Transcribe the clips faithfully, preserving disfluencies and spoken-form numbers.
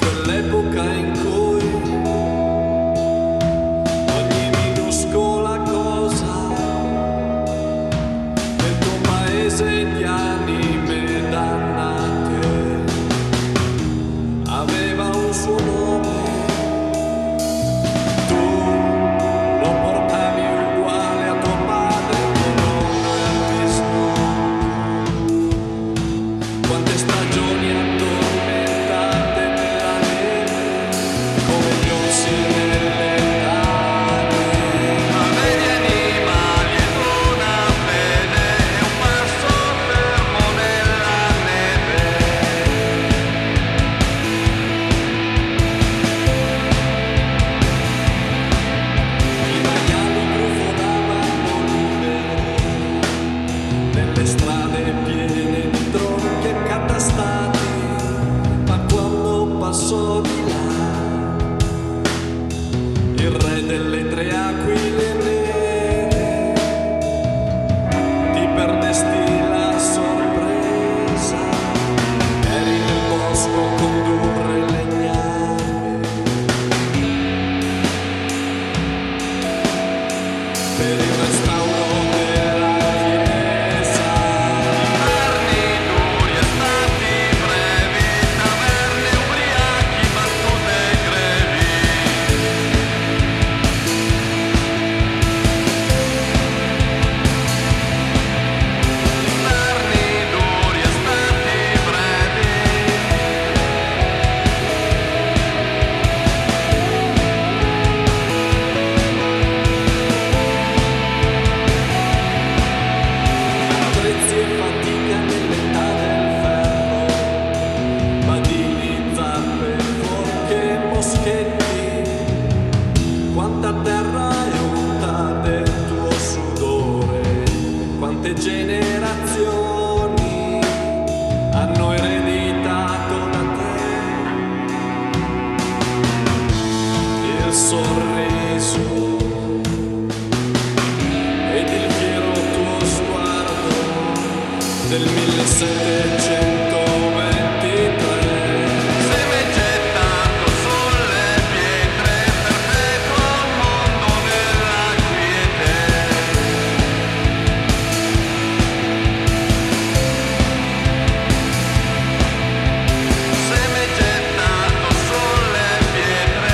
quell'epoca in cui ogni minuscola cosa del tuo paese di anime dannate aveva un suo nome. Tu lo portavi uguale a tuo padre che non ha visto. Quante stagioni addormentate nella neve, come gli orsi nelle cave. Ma vedi animali ed una fede e un passo fermo nella neve. I maiali grufolavano liberi nelle strade piene di tronchi accatastati, ma quando passò di là il re delle tre aquile nere, ti perdesti la sorpresa. Eri nel bosco a condurre legname per il restauro della chiesa. Inverni duri, estati brevi, taverne ubriachi, battute grevi. Inverni duri, estati brevi. Attrezzi e fatica nell'età del ferro, badili, zappe, forche e moschetti. Quanta terra è unta del tuo sudore, quante generazioni hanno ereditato da te il sorriso ed il fiero tuo sguardo del millesettecentroventitré. Se m'è gettato sulle pietre, perpetuo il mondo nella quiete. Se m'è gettato sulle pietre.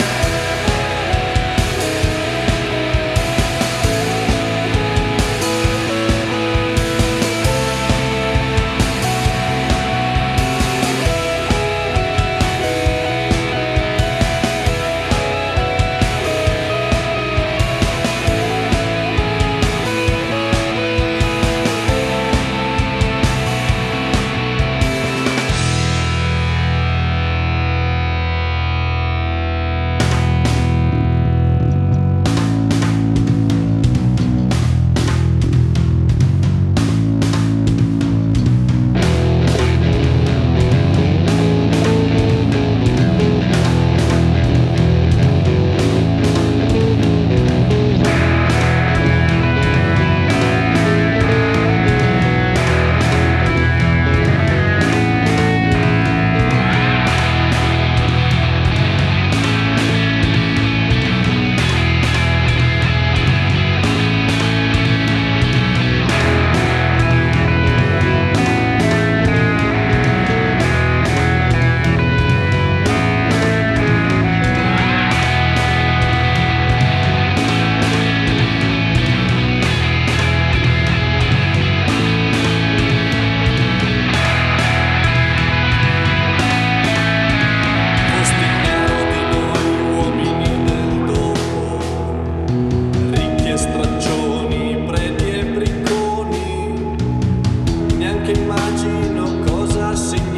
Costignano di noi uomini del dopo, ricchi e straccioni, preti e bricconi, neanche immagino cosa significa